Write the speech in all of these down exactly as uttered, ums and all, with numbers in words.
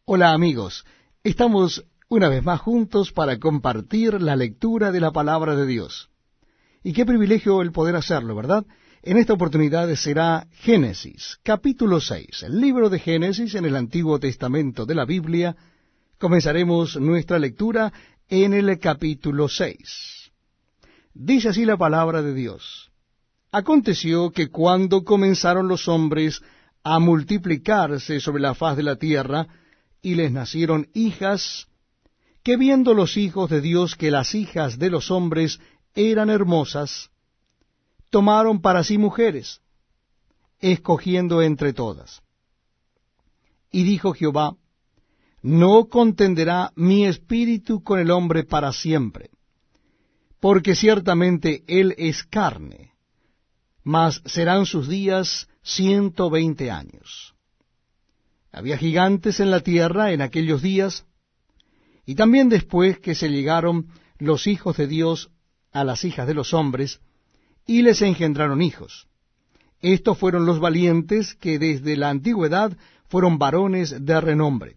Hola amigos, estamos una vez más juntos para compartir la lectura de la palabra de Dios. Y qué privilegio el poder hacerlo, ¿verdad? En esta oportunidad será Génesis, capítulo seis, el libro de Génesis en el Antiguo Testamento de la Biblia. Comenzaremos nuestra lectura en el capítulo seis. Dice así la palabra de Dios. Aconteció que cuando comenzaron los hombres a multiplicarse sobre la faz de la tierra, y les nacieron hijas, que viendo los hijos de Dios que las hijas de los hombres eran hermosas, tomaron para sí mujeres, escogiendo entre todas. Y dijo Jehová, no contenderá mi espíritu con el hombre para siempre, porque ciertamente él es carne, mas serán sus días ciento veinte años. Había gigantes en la tierra en aquellos días, y también después que se llegaron los hijos de Dios a las hijas de los hombres, y les engendraron hijos. Estos fueron los valientes que desde la antigüedad fueron varones de renombre.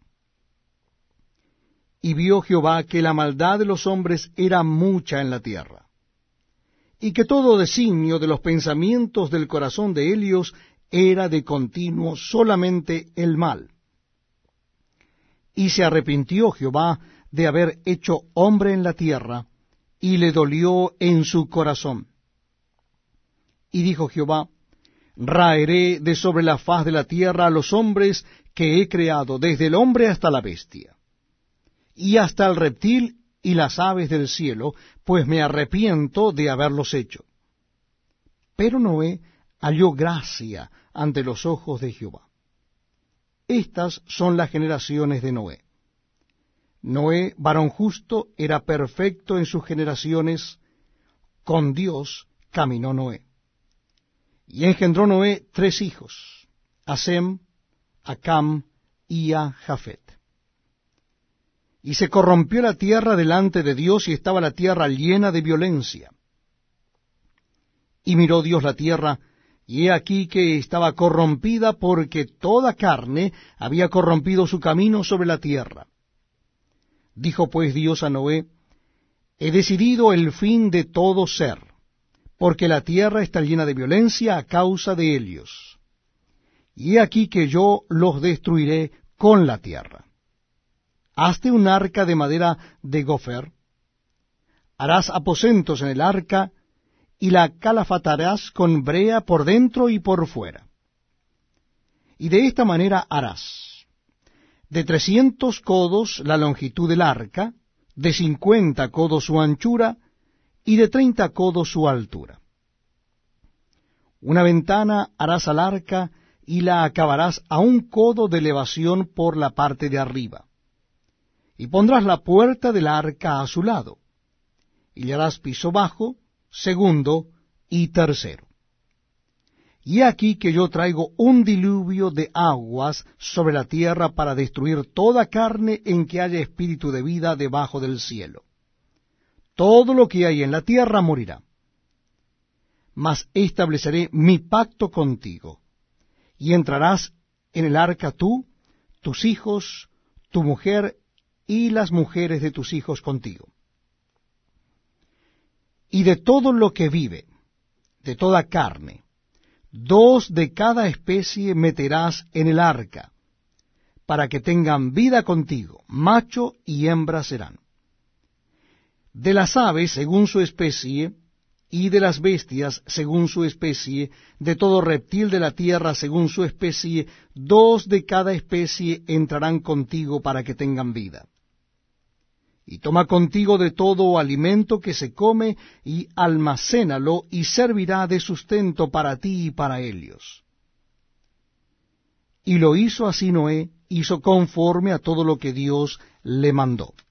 Y vio Jehová que la maldad de los hombres era mucha en la tierra, y que todo designio de los pensamientos del corazón de ellos era de continuo solamente el mal. Y se arrepintió Jehová de haber hecho hombre en la tierra, y le dolió en su corazón. Y dijo Jehová, raeré de sobre la faz de la tierra a los hombres que he creado, desde el hombre hasta la bestia, y hasta el reptil y las aves del cielo, pues me arrepiento de haberlos hecho. Pero Noé halló gracia ante los ojos de Jehová. Estas son las generaciones de Noé. Noé, varón justo, era perfecto en sus generaciones, con Dios caminó Noé. Y engendró Noé tres hijos, a Sem, a Cam y a Jafet. Y se corrompió la tierra delante de Dios, y estaba la tierra llena de violencia. Y miró Dios la tierra, y he aquí que estaba corrompida, porque toda carne había corrompido su camino sobre la tierra. Dijo pues Dios a Noé, he decidido el fin de todo ser, porque la tierra está llena de violencia a causa de ellos. Y he aquí que yo los destruiré con la tierra. Hazte un arca de madera de gofer, harás aposentos en el arca, y la calafatarás con brea por dentro y por fuera. Y de esta manera harás: de trescientos codos la longitud del arca, de cincuenta codos su anchura, y de treinta codos su altura. Una ventana harás al arca, y la acabarás a un codo de elevación por la parte de arriba. Y pondrás la puerta del arca a su lado, y le harás piso bajo, segundo y tercero. Y he aquí que yo traigo un diluvio de aguas sobre la tierra para destruir toda carne en que haya espíritu de vida debajo del cielo. Todo lo que hay en la tierra morirá. Mas estableceré mi pacto contigo, y entrarás en el arca tú, tus hijos, tu mujer y las mujeres de tus hijos contigo. Y de todo lo que vive, de toda carne, dos de cada especie meterás en el arca, para que tengan vida contigo, macho y hembra serán. De las aves según su especie, y de las bestias según su especie, de todo reptil de la tierra según su especie, dos de cada especie entrarán contigo para que tengan vida. Y toma contigo de todo alimento que se come, y almacénalo, y servirá de sustento para ti y para ellos. Y lo hizo así Noé, hizo conforme a todo lo que Dios le mandó.